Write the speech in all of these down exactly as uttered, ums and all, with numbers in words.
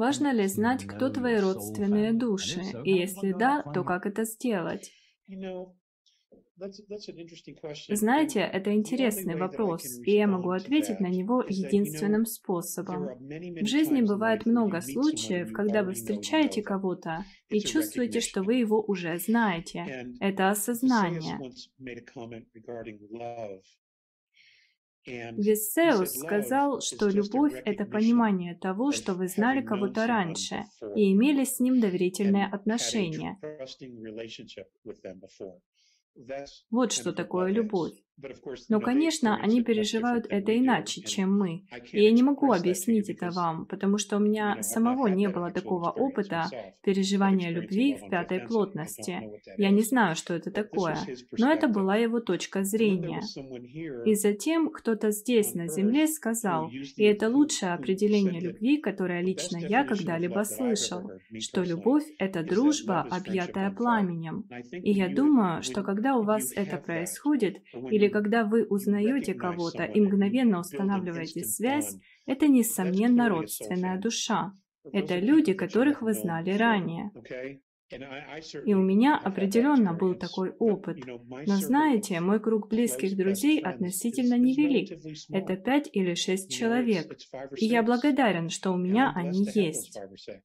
Важно ли знать, кто твои родственные души? И если да, то как это сделать? Знаете, это интересный вопрос, и я могу ответить на него единственным способом. В жизни бывает много случаев, когда вы встречаете кого-то и чувствуете, что вы его уже знаете. Это осознание. Виссеус сказал, что любовь – это понимание того, что вы знали кого-то раньше и имели с ним доверительные отношения. Вот что такое любовь. Но, конечно, они переживают это иначе, чем мы. И я не могу объяснить это вам, потому что у меня самого не было такого опыта переживания любви в пятой плотности. Я не знаю, что это такое, но это была его точка зрения. И затем кто-то здесь, на Земле, сказал, и это лучшее определение любви, которое лично я когда-либо слышал, что любовь – это дружба, объятая пламенем. И я думаю, что когда у вас это происходит, или когда вы узнаете кого-то и мгновенно устанавливаете связь, это, несомненно, родственная душа. Это люди, которых вы знали ранее. И у меня определенно был такой опыт. Но знаете, мой круг близких друзей относительно невелик. Это пять или шесть человек. И я благодарен, что у меня они есть.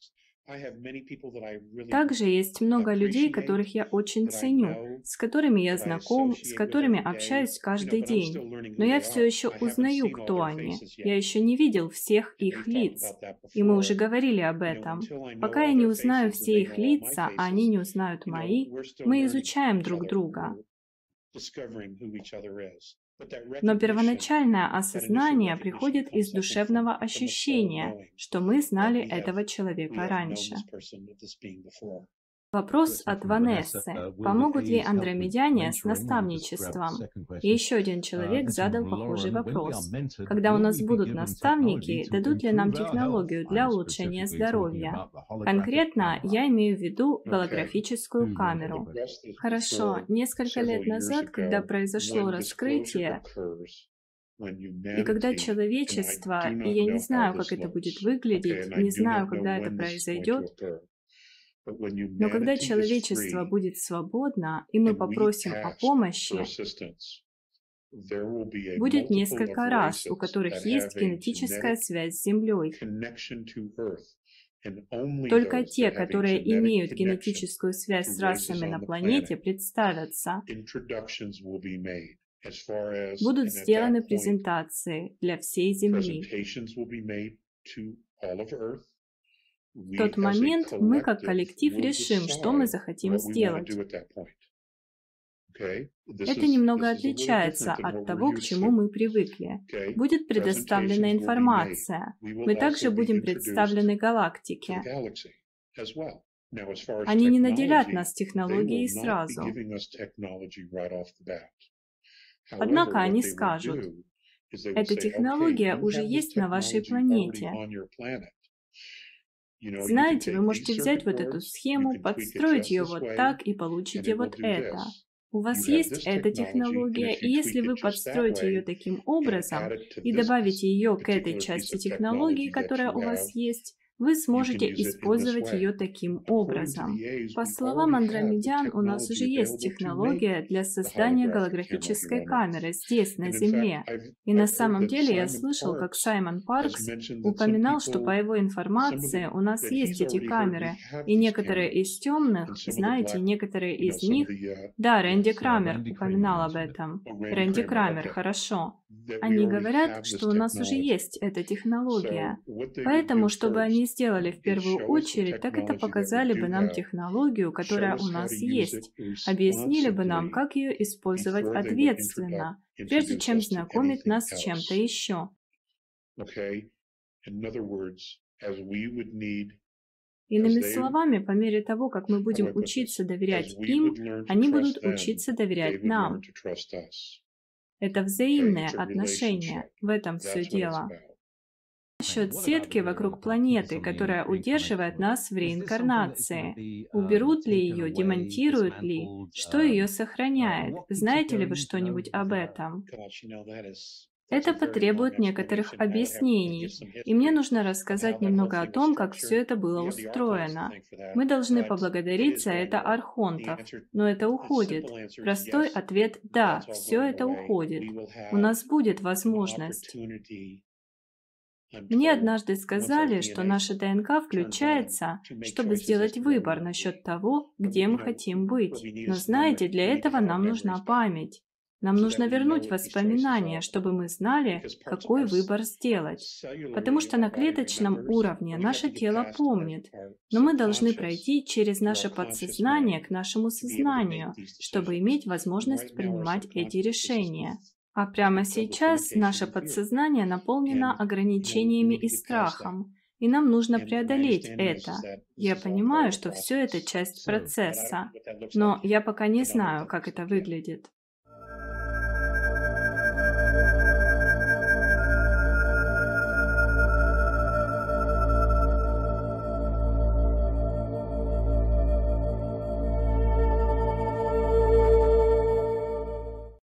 Также есть много людей, которых я очень ценю, с которыми я знаком, с которыми общаюсь каждый день. Но я все еще узнаю, кто они. Я еще не видел всех их лиц. И мы уже говорили об этом. Пока я не узнаю все их лица, а они не узнают мои, мы изучаем друг друга. Но первоначальное осознание приходит из душевного ощущения, что мы знали этого человека раньше. Вопрос от Ванессы. Помогут ли андромедяне с наставничеством? И еще один человек задал похожий вопрос. Когда у нас будут наставники, дадут ли нам технологию для улучшения здоровья? Конкретно я имею в виду голографическую камеру. Хорошо, несколько лет назад, когда произошло раскрытие, и когда человечество, и я не знаю, как это будет выглядеть, не знаю, когда это произойдет, но когда человечество будет свободно, и мы попросим о помощи, будет несколько рас, у которых есть генетическая связь с Землей. Только те, которые имеют генетическую связь с расами на планете, представятся. Будут сделаны презентации для всей Земли. В тот момент мы как коллектив решим, что мы захотим сделать. Это немного отличается от того, к чему мы привыкли. Будет предоставлена информация. Мы также будем представлены галактике. Они не наделят нас технологией сразу. Однако они скажут, эта технология уже есть на вашей планете. Знаете, вы можете взять вот эту схему, подстроить ее вот так и получите вот это. У вас есть эта технология, и если вы подстроите ее таким образом и добавите ее к этой части технологии, которая у вас есть, вы сможете использовать ее таким образом. По словам андромедян, у нас уже есть технология для создания голографической камеры здесь, на Земле. И на самом деле я слышал, как Саймон Паркс упоминал, что по его информации у нас есть эти камеры, и некоторые из темных, знаете, некоторые из них... Да, Рэнди Крамер упоминал об этом. Рэнди Крамер, хорошо. Они говорят, что у нас уже есть эта технология. Поэтому, чтобы они сделали в первую очередь, так это показали бы нам технологию, которая у нас есть, объяснили бы нам, как ее использовать ответственно, прежде чем знакомить нас с чем-то еще. Иными словами, по мере того, как мы будем учиться доверять им, они будут учиться доверять нам. Это взаимные отношения, в этом все дело. Насчет сетки вокруг планеты, которая удерживает нас в реинкарнации. Уберут ли ее, демонтируют ли? Что ее сохраняет? Знаете ли вы что-нибудь об этом? Это потребует некоторых объяснений, и мне нужно рассказать немного о том, как все это было устроено. Мы должны поблагодарить за это архонтов, но это уходит. Простой ответ «да», все это уходит. У нас будет возможность. Мне однажды сказали, что наша ДНК включается, чтобы сделать выбор насчет того, где мы хотим быть. Но знаете, для этого нам нужна память. Нам нужно вернуть воспоминания, чтобы мы знали, какой выбор сделать. Потому что на клеточном уровне наше тело помнит, но мы должны пройти через наше подсознание к нашему сознанию, чтобы иметь возможность принимать эти решения. А прямо сейчас наше подсознание наполнено ограничениями и страхом, и нам нужно преодолеть это. Я понимаю, что все это часть процесса, но я пока не знаю, как это выглядит.